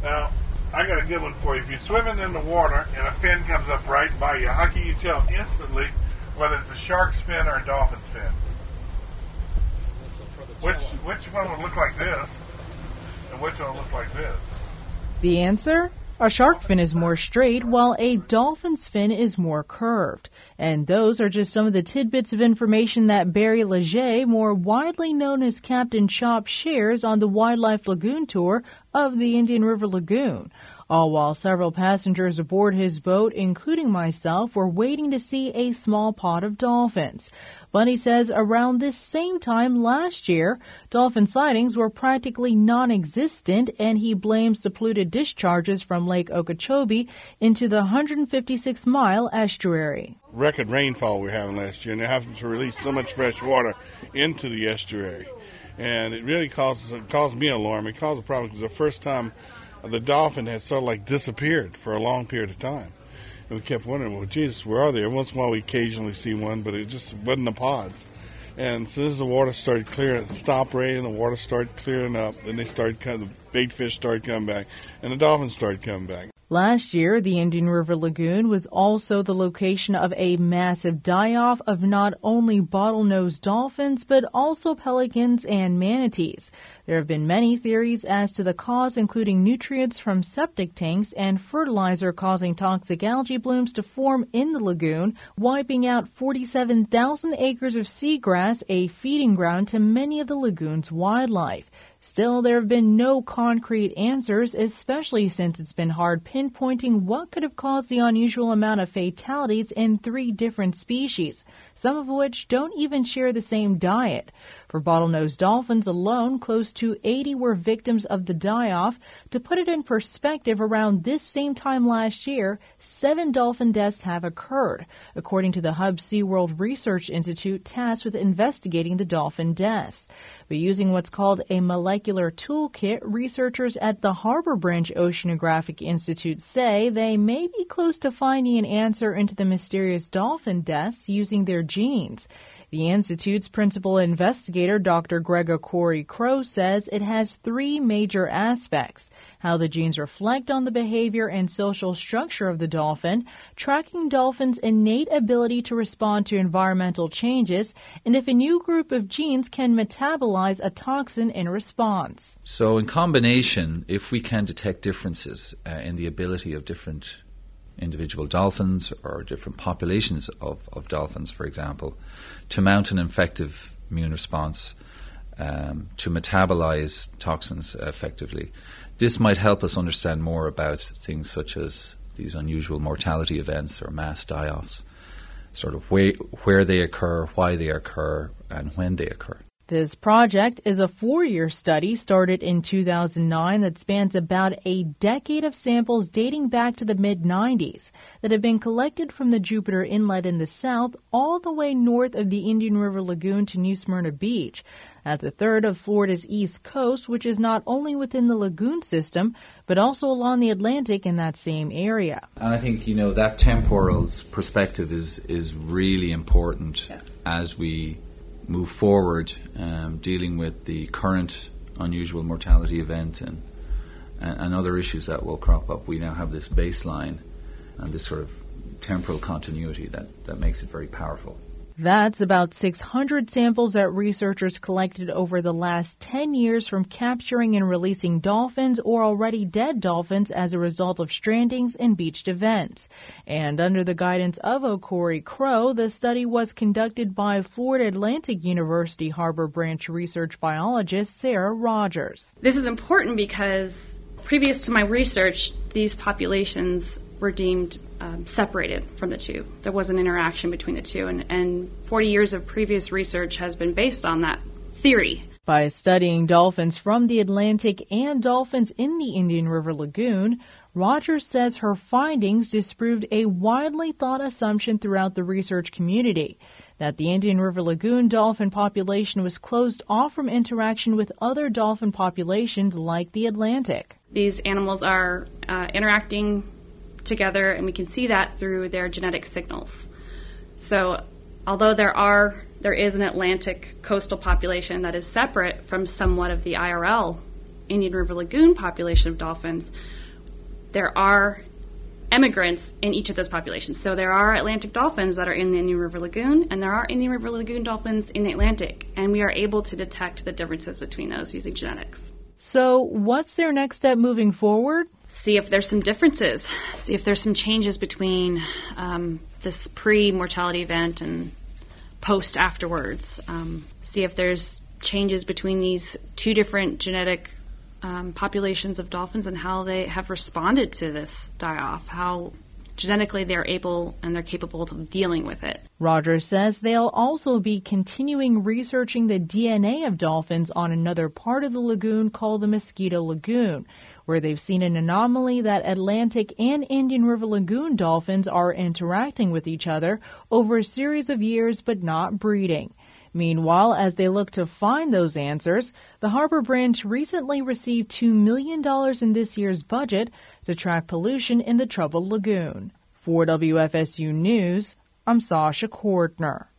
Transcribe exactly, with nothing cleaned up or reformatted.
Now, I got a good one for you. If you're swimming in the water and a fin comes up right by you, how can you tell instantly whether it's a shark's fin or a dolphin's fin? Which which one will look like this, and which one will look like this? The answer? A shark fin is more straight, while a dolphin's fin is more curved. And those are just some of the tidbits of information that Barry Leger, more widely known as Captain Chop, shares on the Wildlife Lagoon tour of the Indian River Lagoon. All while several passengers aboard his boat, including myself, were waiting to see a small pod of dolphins. Bunny says around this same time last year, dolphin sightings were practically non-existent, and he blames the polluted discharges from Lake Okeechobee into the one hundred fifty-six mile estuary. Record rainfall we were having last year, and they're having to release so much fresh water into the estuary. And it really causes, it caused me alarm. It caused a problem because the first time the dolphin had sort of like disappeared for a long period of time. And we kept wondering, well, Jesus, where are they? Every once in a while we occasionally see one, but it just wasn't the pods. And as soon as the water started clearing, stopped raining, the water started clearing up, then they started, the bait fish started coming back, and the dolphins started coming back. Last year, the Indian River Lagoon was also the location of a massive die-off of not only bottlenose dolphins, but also pelicans and manatees. There have been many theories as to the cause, including nutrients from septic tanks and fertilizer causing toxic algae blooms to form in the lagoon, wiping out forty-seven thousand acres of seagrass, a feeding ground to many of the lagoon's wildlife. Still, there have been no concrete answers, especially since it's been hard pinpointing what could have caused the unusual amount of fatalities in three different species, some of which don't even share the same diet. For bottlenose dolphins alone, close to eighty were victims of the die-off. To put it in perspective, around this same time last year, seven dolphin deaths have occurred, according to the Hub SeaWorld Research Institute tasked with investigating the dolphin deaths. But using what's called a molecular toolkit, researchers at the Harbor Branch Oceanographic Institute say they may be close to finding an answer into the mysterious dolphin deaths using their genes. The Institute's principal investigator, Doctor Gregory Crow, says it has three major aspects: how the genes reflect on the behavior and social structure of the dolphin, tracking dolphins' innate ability to respond to environmental changes, and if a new group of genes can metabolize a toxin in response. So in combination, if we can detect differences uh, in the ability of different individual dolphins or different populations of, of dolphins, for example, to mount an effective immune response, um, to metabolize toxins effectively, this might help us understand more about things such as these unusual mortality events or mass die-offs, sort of where, where they occur, why they occur, and when they occur. This project is a four-year study started in two thousand nine that spans about a decade of samples dating back to the mid nineties that have been collected from the Jupiter Inlet in the south all the way north of the Indian River Lagoon to New Smyrna Beach. That's a third of Florida's east coast, which is not only within the lagoon system, but also along the Atlantic in that same area. And I think, you know, that temporal perspective is, is really important. Yes. As we move forward, um, dealing with the current unusual mortality event and, and and other issues that will crop up. We now have this baseline and this sort of temporal continuity that, that makes it very powerful. That's about six hundred samples that researchers collected over the last ten years from capturing and releasing dolphins or already dead dolphins as a result of strandings and beached events. And under the guidance of O'Cory Crow, the study was conducted by Florida Atlantic University Harbor Branch research biologist Sarah Rogers. This is important because previous to my research, these populations were deemed um, separated from the two. There was an interaction between the two, and, and forty years of previous research has been based on that theory. By studying dolphins from the Atlantic and dolphins in the Indian River Lagoon, Rogers says her findings disproved a widely thought assumption throughout the research community, that the Indian River Lagoon dolphin population was closed off from interaction with other dolphin populations like the Atlantic. These animals are uh, interacting together, and we can see that through their genetic signals. So although there are there is an Atlantic coastal population that is separate from somewhat of the I R L Indian River Lagoon population of dolphins, there are emigrants in each of those populations. So there are Atlantic dolphins that are in the Indian River Lagoon, and there are Indian River Lagoon dolphins in the Atlantic, and we are able to detect the differences between those using genetics. So what's their next step moving forward? See if there's some differences, see if there's some changes between um, this pre-mortality event and post-afterwards, um, see if there's changes between these two different genetic um, populations of dolphins and how they have responded to this die-off, how genetically they're able and they're capable of dealing with it. Rogers says they'll also be continuing researching the D N A of dolphins on another part of the lagoon called the Mosquito Lagoon, where they've seen an anomaly that Atlantic and Indian River Lagoon dolphins are interacting with each other over a series of years but not breeding. Meanwhile, as they look to find those answers, the Harbor Branch recently received two million dollars in this year's budget to track pollution in the troubled lagoon. For W F S U News, I'm Sasha Kortner.